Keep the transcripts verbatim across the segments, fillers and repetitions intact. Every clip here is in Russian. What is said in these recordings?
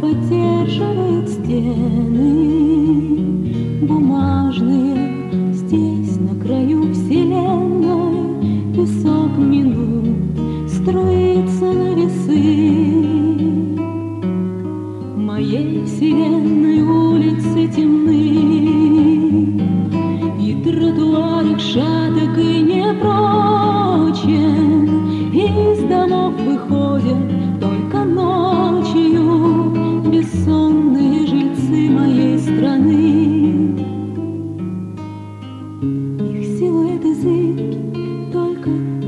поддерживает стены бумажные. Здесь, на краю вселенной, песок минут струится на весы. Моей вселенной улицы темны, и тротуарик шаток и непрочен. Из домов выходят только ночью бессонные жильцы моей страны. Их силуэты зыбки, только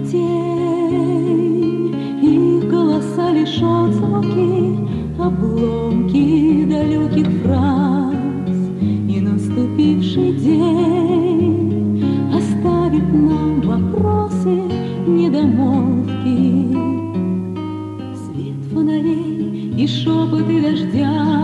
тень, их голоса лишь отзвуки, обломки далеких фраз. И наступивший день оставит нам вопросы, недомолвки, свет фонарей и шепоты дождя.